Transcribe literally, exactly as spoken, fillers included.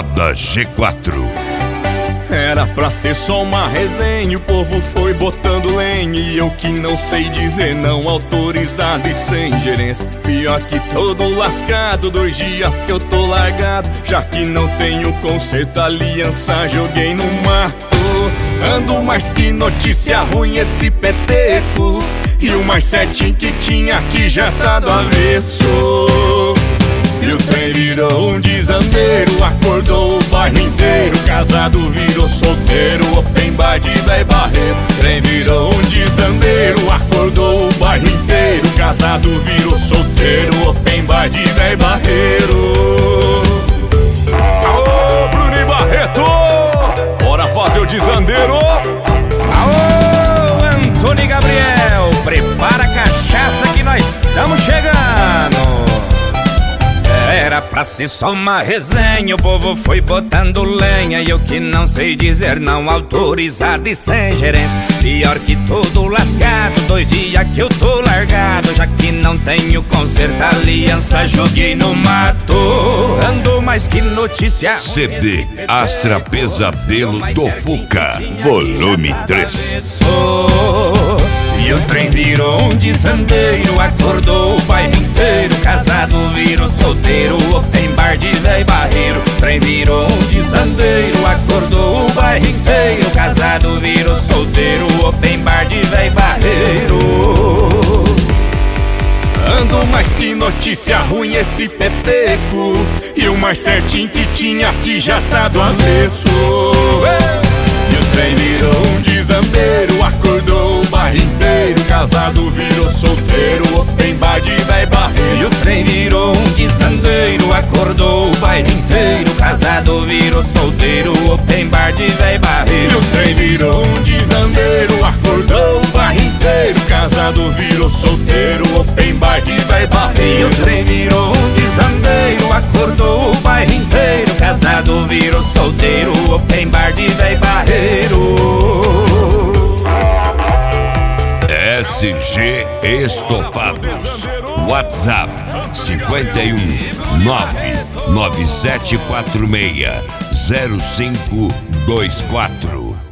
Balada G quatro. Era pra ser só uma resenha, o povo foi botando lenha, e eu que não sei dizer não, autorizado e sem gerência. Pior que todo lascado, dois dias que eu tô largado, já que não tenho conserto, aliança joguei no mato. Ando mais que notícia ruim esse peteco, e o mais certinho que tinha aqui já tá do avesso. E o trem virou um desandeiro, acordou o bairro inteiro, casado virou solteiro, open bar de véi barreiro. Trem virou um desandeiro, acordou o bairro inteiro, casado virou solteiro, open bar de véi barreiro. Alô, Bruno Barreto, bora fazer o desandeiro. Alô, Antônio Gabriel, prepara a cachaça que nós estamos chegando. Era pra ser só uma resenha, o povo foi botando lenha, e eu que não sei dizer não, autorizado e sem gerência. Pior que todo lascado, dois dias que eu tô largado, já que não tenho conserto, aliança joguei no mato. Ando mais que notícia. C D Astra Pesadelo do Fuca, volume três. E o trem virou um desandeiro, acordou o bairro inteiro, casado virou solteiro, open bar de véi barreiro. Trem virou um desandeiro, acordou o bairro inteiro, casado virou solteiro, open bar de véi barreiro. Ando mais que notícia ruim esse peteco, e o mais certinho que tinha aqui já tá do avesso. E o trem virou um desandeiro, acordou o bairro inteiro, casado virou solteiro, open bar de véi barreiro. E o trem virou um desandeiro, acordou o bairro inteiro, casado virou solteiro, open bar de véi barreiro. E o trem virou um desandeiro, acordou o bairro inteiro, casado virou solteiro, open bar de véi barreiro. E o trem virou um desandeiro, acordou o bairro inteiro, casado virou solteiro, open bar de véi barreiro. S G Estofados, WhatsApp cinquenta e um nove nove sete quatro seis zero cinco dois quatro.